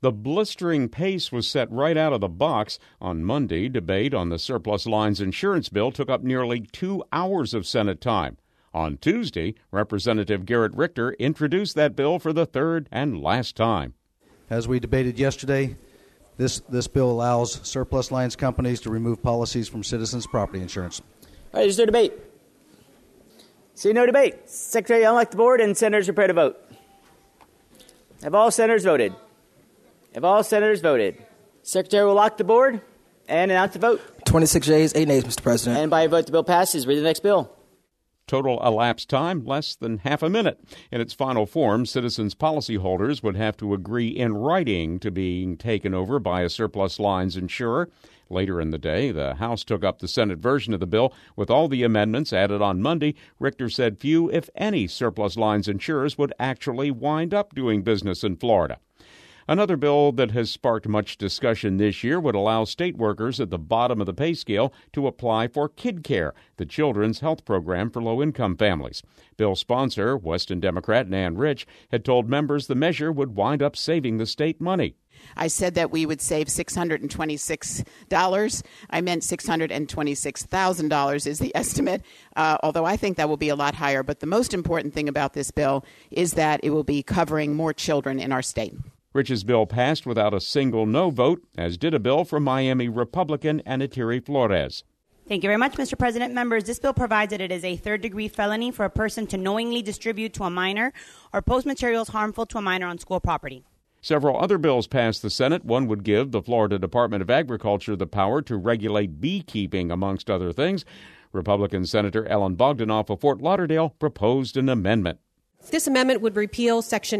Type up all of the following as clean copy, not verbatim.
The blistering pace was set right out of the box. On Monday, debate on the surplus lines insurance bill took up nearly 2 hours of Senate time. On Tuesday, Representative Garrett Richter introduced that bill for the third and last time. As we debated yesterday, this bill allows surplus lines companies to remove policies from citizens' property insurance. All right, is there debate? See no debate. Secretary, unlike the board, and senators prepare to vote. Have all senators voted? Have all senators voted? Secretary will lock the board and announce the vote. 26 yeas, 8 nays, Mr. President. And by a vote, the bill passes. Read the next bill. Total elapsed time, less than half a minute. In its final form, citizens' policyholders would have to agree in writing to being taken over by a surplus lines insurer. Later in the day, the House took up the Senate version of the bill. With all the amendments added on Monday, Richter said few, if any, surplus lines insurers would actually wind up doing business in Florida. Another bill that has sparked much discussion this year would allow state workers at the bottom of the pay scale to apply for KidCare, the children's health program for low-income families. Bill sponsor, Weston Democrat Nan Rich, had told members the measure would wind up saving the state money. I said that we would save $626. I meant $626,000 is the estimate, although I think that will be a lot higher. But the most important thing about this bill is that it will be covering more children in our state. Rich's bill passed without a single no vote, as did a bill from Miami Republican Anatiri Flores. Thank you very much, Mr. President. Members, this bill provides that it is a third-degree felony for a person to knowingly distribute to a minor or post materials harmful to a minor on school property. Several other bills passed the Senate. One would give the Florida Department of Agriculture the power to regulate beekeeping, amongst other things. Republican Senator Ellen Bogdanoff of Fort Lauderdale proposed an amendment. This amendment would repeal Section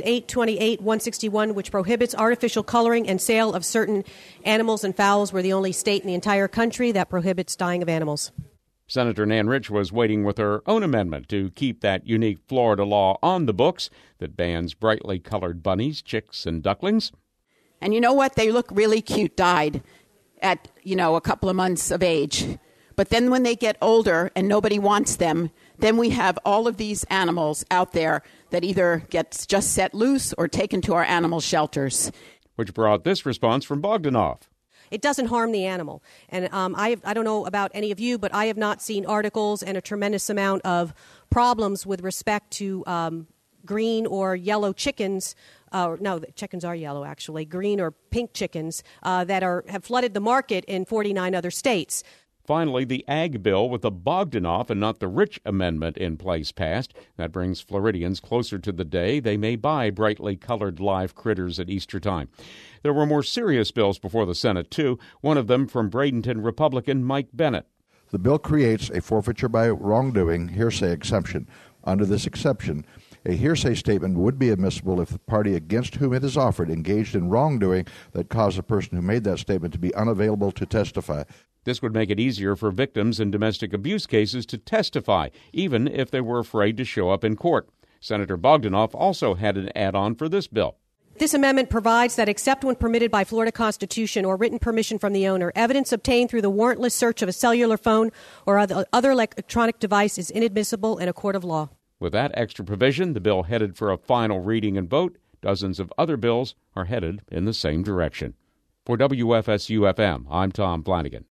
828-161, which prohibits artificial coloring and sale of certain animals and fowls. We're the only state in the entire country that prohibits dyeing of animals. Senator Nan Rich was waiting with her own amendment to keep that unique Florida law on the books that bans brightly colored bunnies, chicks, and ducklings. And you know what? They look really cute dyed at, a couple of months of age. But then when they get older and nobody wants them, then we have all of these animals out there that either get just set loose or taken to our animal shelters. Which brought this response from Bogdanoff. It doesn't harm the animal. And I don't know about any of you, but I have not seen articles and a tremendous amount of problems with respect to green or yellow chickens. No, the chickens are yellow, actually. Green or pink chickens that have flooded the market in 49 other states. Finally, the Ag bill with the Bogdanoff and not the Rich amendment in place passed. That brings Floridians closer to the day they may buy brightly colored live critters at Easter time. There were more serious bills before the Senate, too, one of them from Bradenton Republican Mike Bennett. The bill creates a forfeiture by wrongdoing hearsay exception. Under this exception, a hearsay statement would be admissible if the party against whom it is offered engaged in wrongdoing that caused the person who made that statement to be unavailable to testify. This would make it easier for victims in domestic abuse cases to testify, even if they were afraid to show up in court. Senator Bogdanoff also had an add-on for this bill. This amendment provides that except when permitted by Florida Constitution or written permission from the owner, evidence obtained through the warrantless search of a cellular phone or other electronic device is inadmissible in a court of law. With that extra provision, the bill headed for a final reading and vote. Dozens of other bills are headed in the same direction. For WFSU-FM, I'm Tom Flanagan.